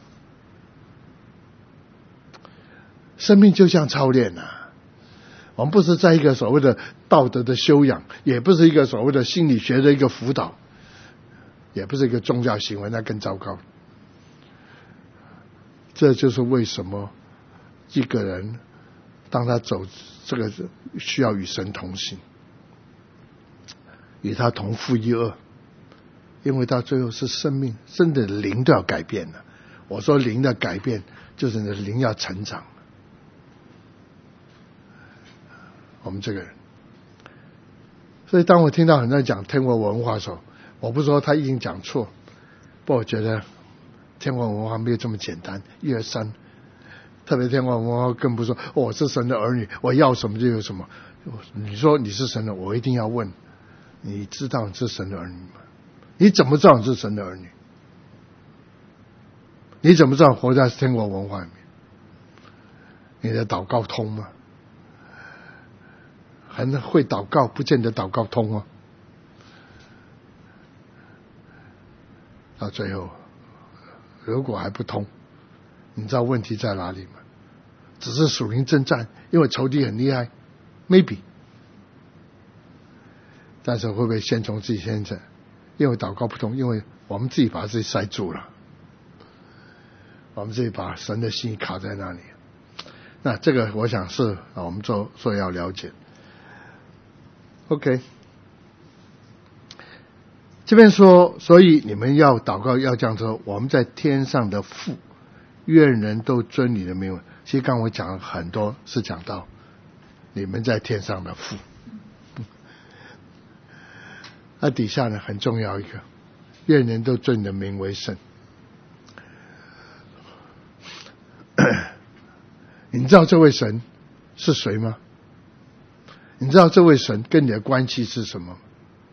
S1: 生命就像操练啊。我们不是在一个所谓的道德的修养，也不是一个所谓的心理学的一个辅导，也不是一个宗教行为，那更糟糕。这就是为什么一个人当他走这个需要与神同行，与他同负一二，因为到最后是生命，真的灵都要改变了。我说灵的改变，就是你的灵要成长。我们这个人，所以当我听到很多人讲天国文化的时候，我不是说他一定讲错，不过我觉得天国文化没有这么简单，一二三，特别天国文化更不说、哦、我是神的儿女，我要什么就有什么。你说你是神的，我一定要问，你知道你是神的儿女吗？你怎么知道你是神的儿女？你怎么知道活在天国文化里面？你的祷告通吗？很会祷告，不见得祷告通哦。到最后，如果还不通，你知道问题在哪里吗？只是属灵征战，因为仇敌很厉害 ，maybe。但是会不会先从自己先生？因为祷告不通，因为我们自己把自己塞住了，我们自己把神的心意卡在那里。那这个我想是啊，我们做所以要了解。OK， 这边说，所以你们要祷告，要这样说：我们在天上的父，愿人都尊你的名。其实刚我讲了很多，是讲到你们在天上的父。那底下呢，很重要一个，愿人都尊你的名为圣。 你知道这位神是谁吗？你知道这位神跟你的关系是什么？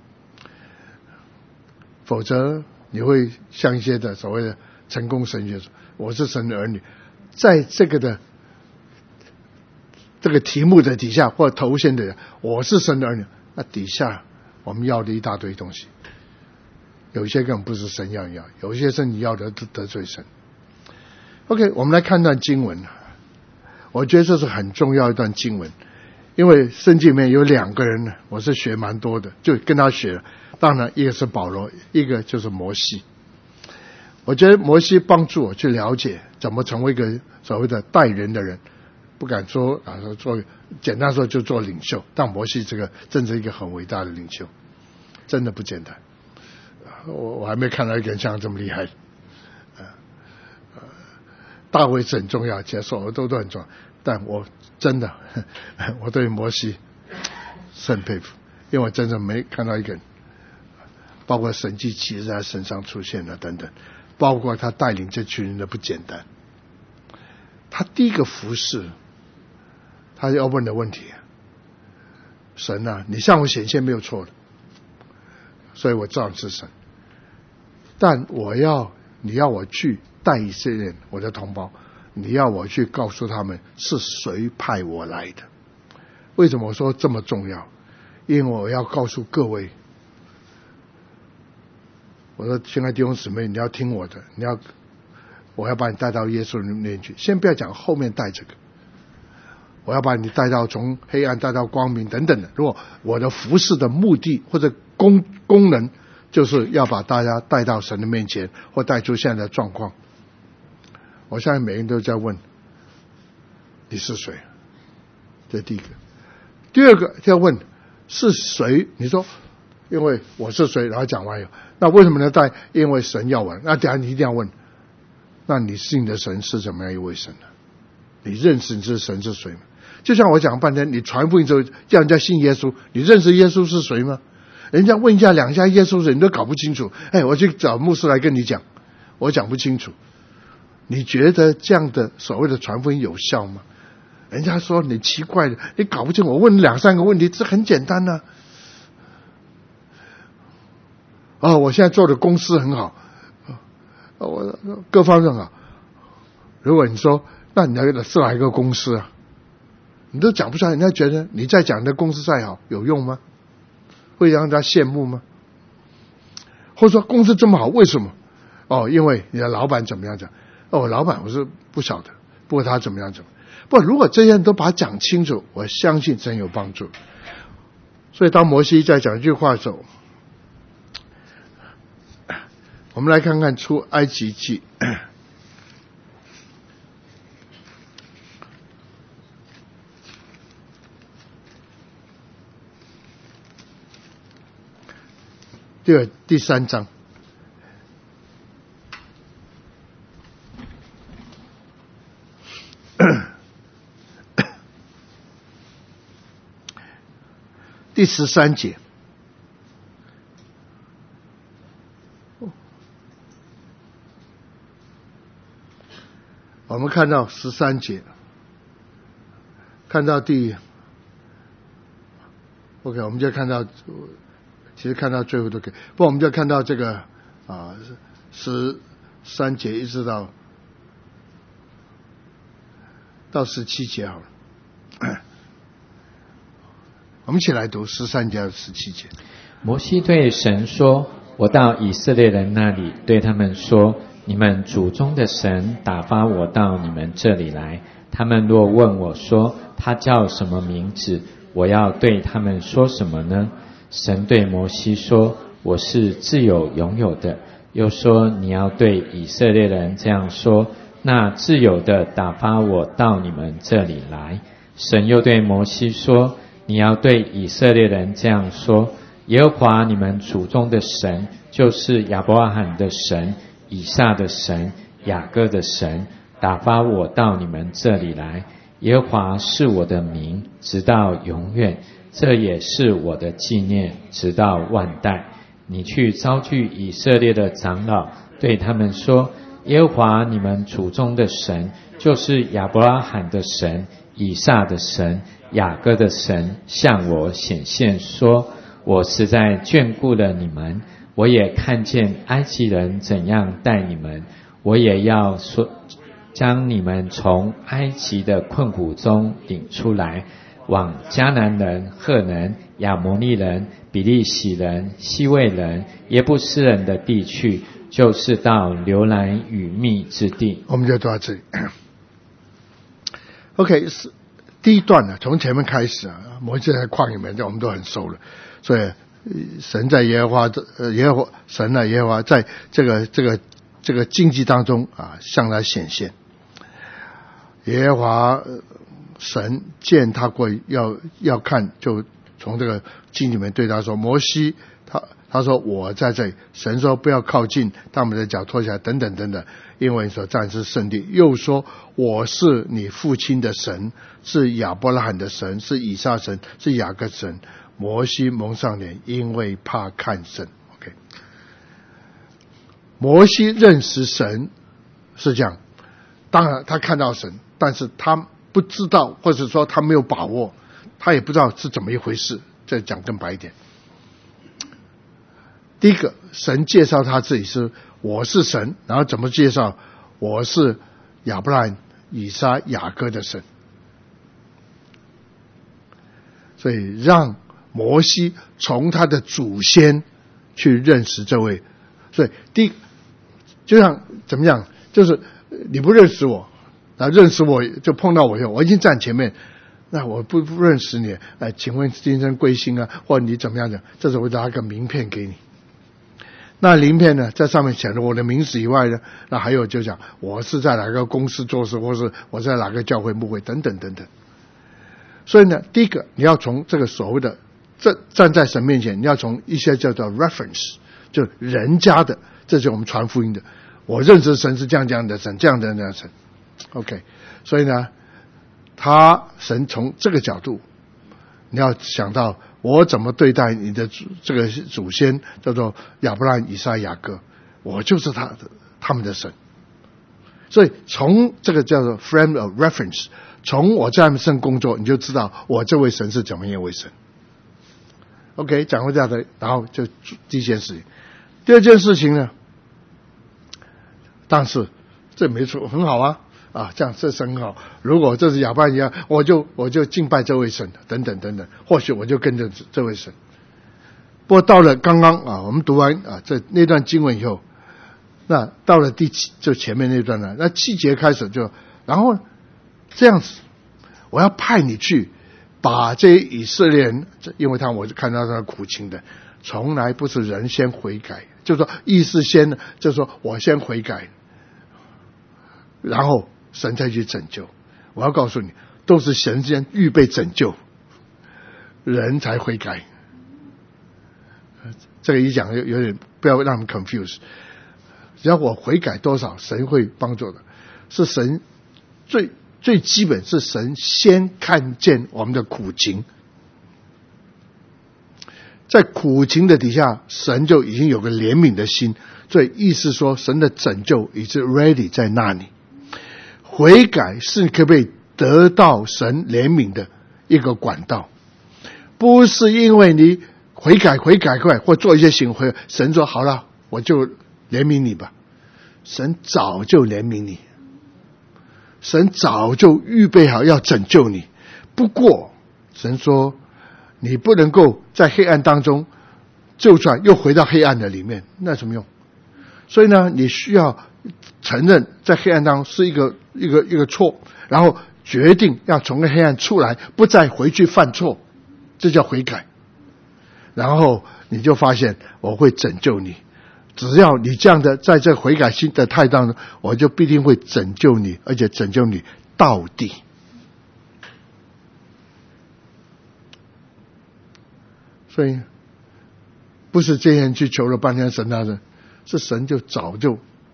S1: 否则你会像一些的所谓的成功神学说，我是神的儿女，在这个的这个题目的底下或头衔的我是神的儿女，那底下我们要的一大堆东西，有一些根本不是神要要，有一些是你要的得罪神。 OK， 我们来看段经文，我觉得这是很重要一段经文，因为圣经里面有两个人呢，我是学蛮多的，就跟他学了。当然一个是保罗，一个就是摩西。我觉得摩西帮助我去了解怎么成为一个所谓的带人的人，不敢说啊，做简单说就做领袖，但摩西这个真是一个很伟大的领袖，真的不简单。我我还没看到一个人像这么厉害的。呃，大卫是很重要，其实所有都都很重要，但我真的我对摩西是很佩服，因为我真的没看到一个人，包括神迹奇事在他身上出现了等等，包括他带领这群人的不简单。他第一个服侍，他要问的问题，神啊，你向我显现没有错的，所以我照样是神，但我要你要我去带以色列人，我的同胞，你要我去告诉他们是谁派我来的。为什么我说这么重要？因为我要告诉各位，我说亲爱的弟兄姊妹，你要听我的，你要我要把你带到耶稣里面去，先不要讲后面带这个，我要把你带到从黑暗带到光明等等的。如果我的服事的目的或者功功能就是要把大家带到神的面前，或带出现在的状况，我相信每个人都在问你是谁，这是第一个。第二个要问是谁，你说因为我是谁，然后讲完以后，那为什么呢？带因为神要我，那等下你一定要问，那你信的神是怎么样一位神呢？你认识你这神是谁吗？就像我讲半天，你传福音之后叫人家信耶稣，你认识耶稣是谁吗？人家问一下两下耶稣是谁，你都搞不清楚。哎，我去找牧师来跟你讲，我讲不清楚。你觉得这样的所谓的传福音有效吗？人家说你奇怪的，你搞不清楚。我问两三个问题，这很简单啊。哦，我现在做的公司很好，我各方面好。如果你说，那你要是哪一个公司啊？你都讲不出来，人家觉得你再讲的公司再好有用吗？会让人家羡慕吗？或者说公司这么好，为什么？哦，因为你的老板怎么样讲？哦，老板我是不晓得，不过他怎么样怎么样。不，如果这些人都把它讲清楚，我相信真有帮助。所以当摩西在讲一句话的时候，我们来看看出埃及记第二第三章。第十三节，我们看到十三节，看到第 OK， 我们就看到，其实看到最后都可以，不，我们就看到这个啊十三节一直到到十七节好了。我们一起来读十三节到十七节。
S3: 摩西对神说：我到以色列人那里，对他们说，你们祖宗的神打发我到你们这里来，他们若问我说他叫什么名字，我要对他们说什么呢？神对摩西说：我是自有永有的。又说：你要对以色列人这样说，那自有的打发我到你们这里来。神又对摩西说：你要对以色列人这样说，耶和华你们祖宗的神，就是亚伯拉罕的神、以撒的神、雅各的神，打发我到你们这里来。耶和华是我的名，直到永远，这也是我的纪念，直到万代。你去招聚以色列的长老，对他们说： 耶和华你们祖宗的神，就是亚伯拉罕的神、以撒的神、雅各的神，向我显现说，我实在眷顾了你们，我也看见埃及人怎样待你们，我也要说将你们从埃及的困苦中领出来，往迦南人、赫人、亚摩利人、比利洗人、希未人、耶布斯人的地去，就是到流奶与蜜之地。
S1: 我们就到这里。OK， 是第一段呢，从前面开始啊，摩西在旷野里面，我们都很熟了。所以神在耶和华，呃，耶和华神啊，耶和华在这个这个这个荆棘当中啊，向他显现。耶和华神见他过要要看，就从这个经里面对他说：“摩西，他他说我在这里。”神说：“不要靠近，把我们的脚脱下来，等等等等，因为所站是圣地。”又说：“我是你父亲的神，是亚伯拉罕的神，是以撒神，是雅各神。”摩西蒙上脸，因为怕看神。OK， 摩西认识神是这样，当然他看到神，但是他不知道，或者说他没有把握，他也不知道是怎么一回事。再讲更白一点，第一个，神介绍他自己是我是神，然后怎么介绍？我是亚伯拉罕、以撒、雅各的神。所以让摩西从他的祖先去认识这位。所以第一，就像怎么样，就是你不认识我，然后认识我就碰到我以后，我已经站前面，那我不不认识你，呃，请问今生贵姓啊，或者你怎么样的，这时候我拿个名片给你。那名片呢，在上面写了我的名字以外呢，那还有就讲我是在哪个公司做事，或是我在哪个教会牧会等等等等。所以呢，第一个你要从这个所谓的站站在神面前，你要从一些叫做 reference， 就人家的，这就是我们传福音的。我认识神是这样这样的神，这样的那样的神。OK， 所以呢，他神从这个角度，你要想到我怎么对待你的这个祖先，叫做亚伯拉罕、以撒、雅各，我就是他的他们的神。所以从这个叫做 frame of reference， 从我在他们身工作，你就知道我这位神是怎么一位神。OK， 讲过这样的，然后就第一件事情。第二件事情呢，但是这没错，很好啊，啊，这样这是很好。如果这是亚伯拉罕一样，我就我就敬拜这位神，等等等等，或许我就跟着这位神。不过到了刚刚啊，我们读完啊这那段经文以后，那到了第七就前面那段呢，那七节开始就，然后这样子，我要派你去把这些以色列人，因为他我就看到他苦情的，从来不是人先悔改，就是说意思先，就是说我先悔改，然后神才去拯救。我要告诉你，都是神先预备拯救，人才悔改。这个一讲有有点不要让他们 confuse。只要我悔改多少，神会帮助的。是神最最基本是神先看见我们的苦情，在苦情的底下，神就已经有个怜悯的心，所以意思说神的拯救已经 ready 在那里。悔改是可不可以得到神怜悯的一个管道，不是因为你悔改悔改悔改或做一些行为，神说好了我就怜悯你吧。神早就怜悯你，神早就预备好要拯救你。不过神说你不能够在黑暗当中就算又回到黑暗的里面，那有什么用？所以呢，你需要承认在黑暗当中是一个一个一个错，然后决定要从黑暗出来，不再回去犯错，这叫悔改。然后你就发现我会拯救你，只要你这样的在这悔改心的态当中，我就必定会拯救你，而且拯救你到底。所以不是这些人去求了半天神他的，是神就早就。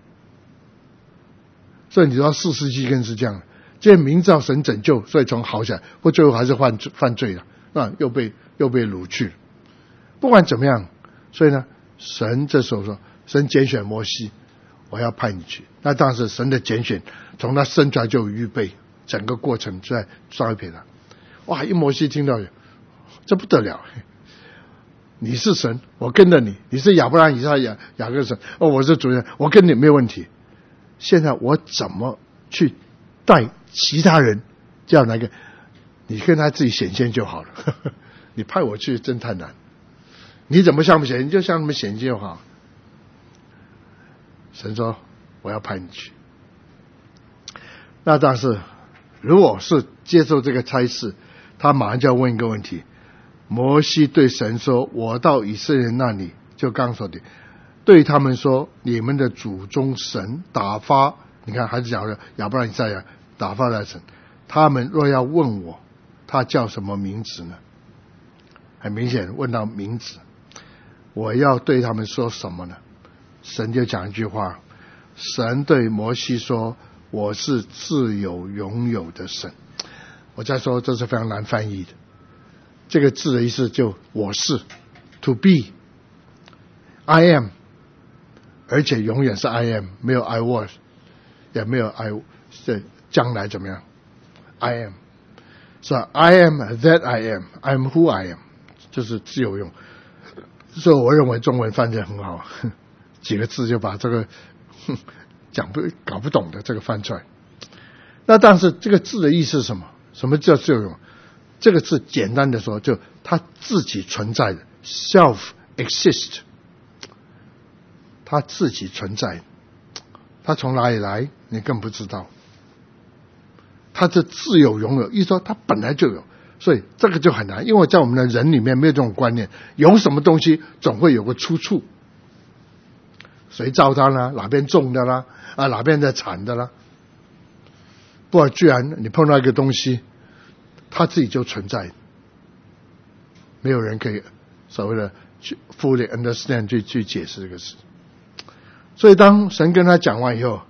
S1: 所以你知道四世纪更是这样，这些明知道神拯救，所以从好起来，或最后还是犯犯罪了，啊，又被又被掳去了。不管怎么样，所以呢，神这时候说，神拣选摩西， 我要派你去。那当时神的拣选从他生出来就有预备，整个过程就在栽培他。哇！一摩西听到，这不得了，你是神，我跟着你，你是亚伯拉罕以撒雅雅各神，哦，我是主人，我跟你没有问题。现在我怎么去带其他人这样来个？你跟他自己显现就好了，呵呵，你派我去真太难。你怎么向他们显现，你就向他们显现就好。神说我要派你去。那但是如果是接受这个差事，他马上就要问一个问题。摩西对神说，我到以色列人那里，就刚说的，对他们说，你们的祖宗神打发，你看还是讲了亚伯拉罕以撒雅打发来神，他们若要问我，他叫什么名字呢？很明显问到名字，我要对他们说什么呢？神就讲一句话，神对摩西说，我是自有永有的神。我再说，这是非常难翻译的，这个字的意思就我是 to be I am， 而且永远是 I am， 没有 I was， 也没有 I 这将来怎么样 I am， 所以 I am that I am， I am who I am， 就是自由用。所以我认为中文翻译很好，几个字就把这个讲不搞不懂的这个翻出来。那但是这个字的意思是什么？什么叫自由用？这个字简单的说，就它自己存在的 self exist， 它自己存在，它从哪里来你更不知道，它是自有拥有，意思说它本来就有，所以这个就很难，因为在我们的人里面没有这种观念，有什么东西总会有个出处，谁造它啦，哪边种的啦，啊哪边在产的啦。不然居然你碰到一个东西，它自己就存在，没有人可以所谓的去 fully understand 去去解释这个事。所以当神跟他讲完以后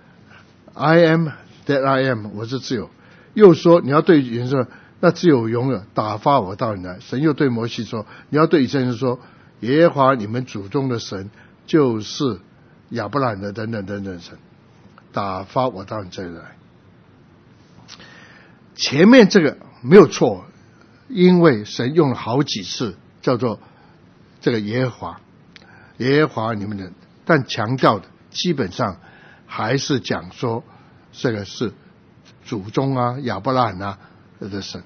S1: I am that I am， 我是自由，又说你要对人说，那自由永远打发我到你来。神又对摩西说，你要对以色列人说，耶和华你们祖宗的神就是亚伯拉罕的等等等等神，打发我到你这里来。前面这个没有错，因为神用了好几次叫做这个耶和华，耶和华你们的，但强调的基本上还是讲说这个是祖宗啊亚伯拉罕啊的神，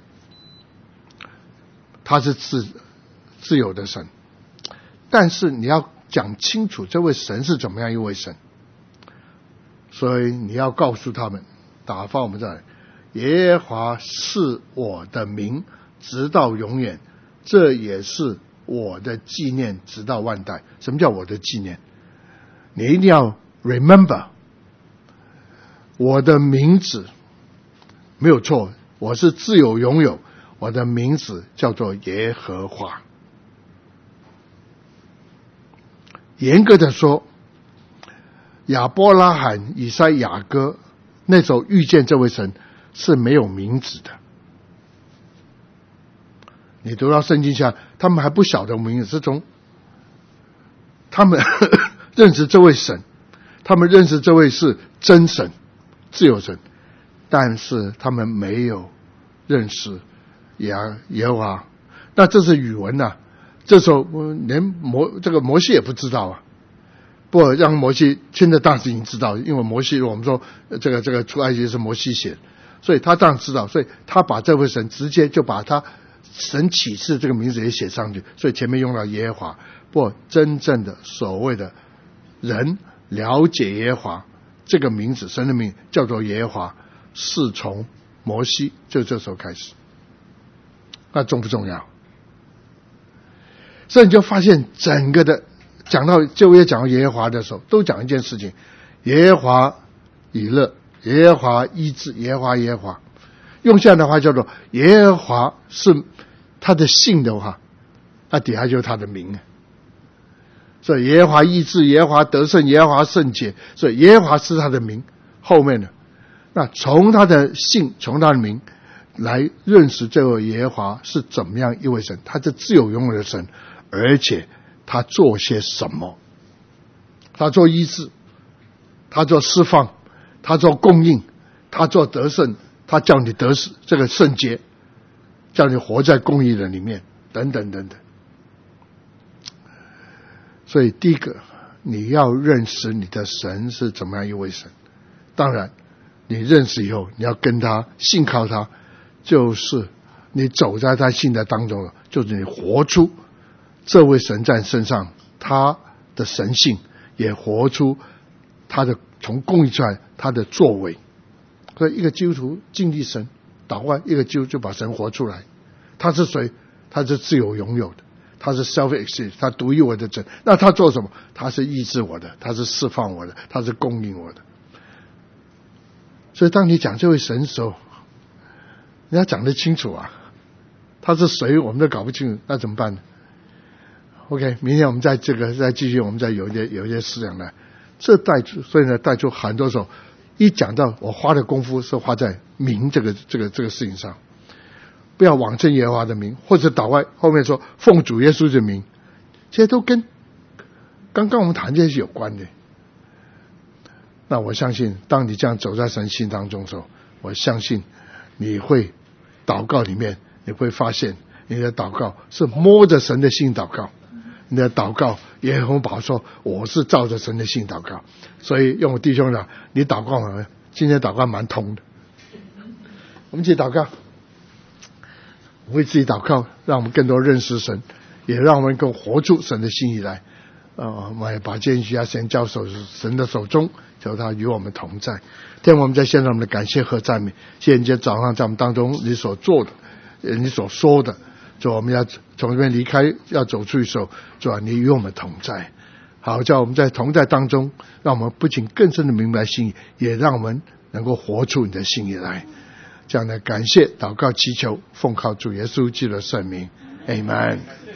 S1: 他是自自由的神。但是你要讲清楚这位神是怎么样一位神，所以你要告诉他们，打发我们在耶和华是我的名直到永远，这也是我的纪念直到万代。什么叫我的纪念？你一定要 remember 我的名字没有错，我是自有拥有，我的名字叫做耶和华。严格的说，亚伯拉罕以撒雅各那时候遇见这位神是没有名字的。你读到圣经下，他们还不晓得名字，是从他们认识这位神，他们认识这位是真神自由神，但是他们没有认识耶耶和华。那这是语文啊，这时候连摩这个摩西也不知道啊。不过让摩西现在当时已经知道，因为摩西我们说这个这个出埃及是摩西写的，所以他当然知道，所以他把这位神直接就把他神启示这个名字也写上去，所以前面用到耶和华。不过真正的所谓的人了解耶和华这个名字，神的名叫做耶和华，是从摩西就这时候开始。那重不重要？所以你就发现整个的讲到旧约讲到耶和华的时候，都讲一件事情：耶和华以勒，耶和华医治，耶和华耶和华。用现在的话叫做耶和华是他的姓的话，那底下就是他的名。所以耶和华医治，耶和华得胜，耶和华圣洁，所以耶和华是他的名。后面呢，那从他的姓，从他的名来认识这位耶和华是怎么样一位神，他是自有拥有的神，而且他做些什么？他做医治， 他做释放，他做供应，他做得胜，他叫你得这个圣洁，叫你活在公义的里面，等等等等。所以第一个，你要认识你的神是怎么样一位神。当然你认识以后，你要跟他信靠他，就是你走在他信的当中了，就是你活出这位神在身上他的神性，也活出他的从公义出来他的作为。所以一个基督徒经历神祷告，一个基督徒就把神活出来。他是谁？他是自由拥有的，他是 self-existent， 他独一无二的神。那他做什么？他是医治我的，他是释放我的，他是供应我的。所以当你讲这位神的时候，你要讲得清楚啊，他是谁我们都搞不清楚，那怎么办呢？ OK， 明天我们再这个再继续，我们再有一些有一些思想来，这带出，所以呢带出很多时候，一讲到我花的功夫是花在名这个这个这个事情上，不要妄称耶和华的名，或者祷告后面说奉主耶稣的名，这些都跟刚刚我们谈这些是有关的。那我相信，当你这样走在神心当中的时候，我相信你会祷告里面，你会发现你的祷告是摸着神的心祷告。你的祷告也很宝说，我是照着神的心祷告。所以用我弟兄讲，你祷告好，今天祷告蛮通的。我们一起祷告，为自己祷告，让我们更多认识神，也让我们更活出神的心意来。呃，我们也把这件事先交手神的手中，求他与我们同在。天父，我们在献上我们的感谢和赞美。谢谢你今天早上在我们当中你所做的，你所说的。主，我们要从这边离开，要走出去的时候，主啊，你与我们同在。好，叫我们在同在当中，让我们不仅更深的明白心意，也让我们能够活出你的心意来。这样的感谢、祷告、祈求，奉靠主耶稣基督的圣名 ，Amen。